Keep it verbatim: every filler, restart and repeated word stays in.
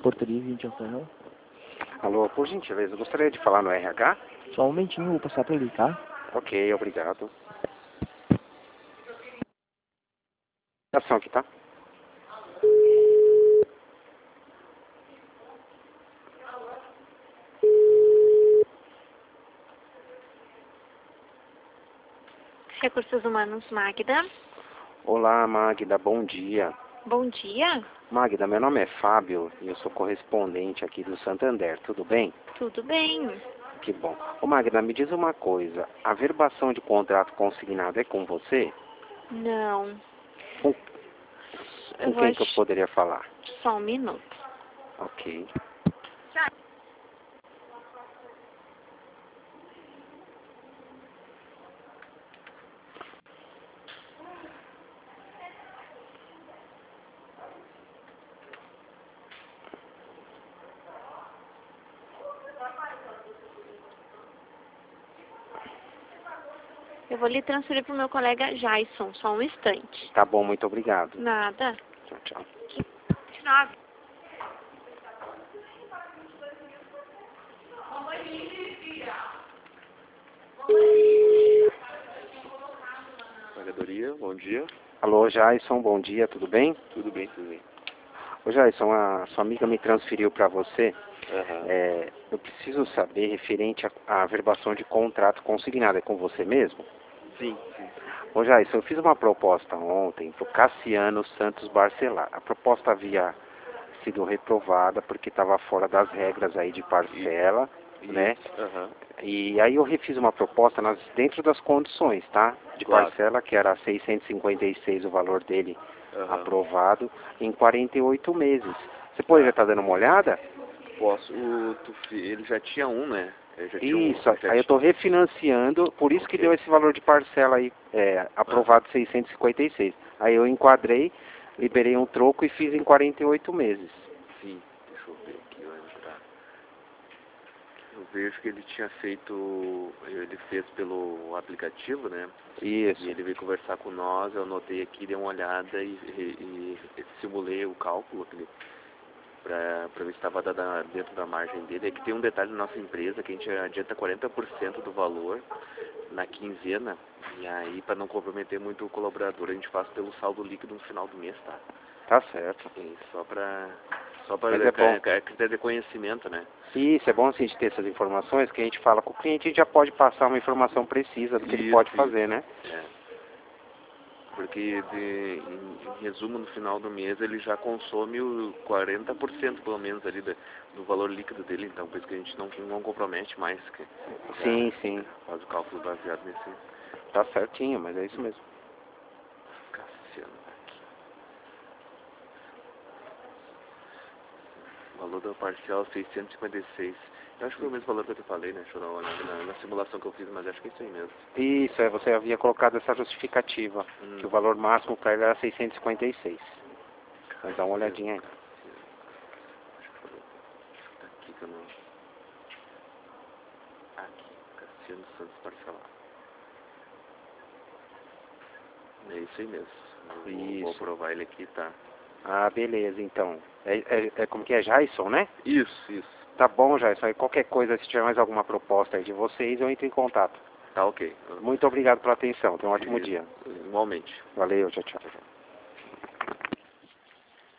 Portaria vinte Hotel. Alô, por gentileza, eu gostaria de falar no R H? Só um momentinho, vou passar pra ele, tá? Ok, obrigado. Ação aqui, tá? Recursos Humanos, Magda. Olá, Magda, bom dia. Bom dia. Magda, meu nome é Fábio e eu sou correspondente aqui do Santander, tudo bem? Tudo bem. Que bom. Ô Magda, me diz uma coisa, a verbação de contrato consignado é com você? Não. Com, Eu com vou quem que eu ach- poderia falar? Só um minuto. Ok. Eu vou lhe transferir para o meu colega Jason. Só um instante. Tá bom, muito obrigado. Nada. Tchau, tchau. Nove. Pagadoria, bom dia. Alô, Jason, bom dia, tudo bem? Tudo bem, tudo bem. Ô Jason, a sua amiga me transferiu para você. Aham. É, eu preciso saber referente à à verbação de contrato consignado. É com você mesmo? Sim, sim. Ô Jason, eu fiz uma proposta ontem para o Cassiano Santos Barcelar. A proposta havia sido reprovada porque estava fora das regras aí de parcela, né? Isso, aham. E aí eu refiz uma proposta nas, dentro das condições, tá? De Claro. parcela, que era seiscentos e cinquenta e seis o valor dele Aham. aprovado, em quarenta e oito meses. Você pode Tá. já estar dando uma olhada? Posso, o, tu, fi- ele já tinha um, né? Ele já tinha um, Isso, já aí tinha- eu estou refinanciando, por isso que Ok. deu esse valor de parcela aí, é, aprovado seiscentos e cinquenta e seis. Aí eu enquadrei, liberei um troco e fiz em quarenta e oito meses. Sim, deixa eu ver aqui, vai entrar. Eu vejo que ele tinha feito, ele fez pelo aplicativo, né? Isso. E ele veio conversar com nós, eu anotei aqui, dei uma olhada e, e, e simulei o cálculo para ver se estava dentro da margem dele. É que tem um detalhe na nossa empresa, que a gente adianta quarenta por cento do valor na quinzena, e aí para não comprometer muito o colaborador, a gente faz pelo saldo líquido no final do mês, tá? Tá certo. E só para só para Mas é bom. critério de conhecimento, né? Isso, é bom assim de ter essas informações, que a gente fala com o cliente, a gente já pode passar uma informação precisa do que ele Isso, pode isso. fazer, né? É. Porque, de, em, em resumo, no final do mês ele já consome o quarenta por cento pelo menos ali do, do valor líquido dele, então por isso que a gente não, não compromete mais, que Sim, já sim. faz o cálculo baseado nesse Tá certinho, mas é isso mesmo. Cassiano aqui. O valor da parcial seiscentos e cinquenta e seis. Eu acho que foi o mesmo valor que eu te falei, né? Deixa eu dar uma olhada na, na simulação que eu fiz, mas acho que é isso aí mesmo. Isso, é, você havia colocado essa justificativa, Hum. que o valor máximo para ele era seiscentos e cinquenta e seis. Mas dá uma olhadinha aí. Acho que foi. Tá aqui que eu não. Aqui, Cassiano Santos Parcelar. É isso aí mesmo. Eu vou, Isso. vou provar ele aqui, tá? Ah, beleza, então. É, é, é como que é, Jason, né? Isso, isso. Tá bom, Jason. Aí qualquer coisa, se tiver mais alguma proposta aí de vocês, eu entro em contato. Tá ok. Muito obrigado pela atenção. Tenha um ótimo E- dia. Igualmente. Valeu, tchau, tchau. Tchau, tchau.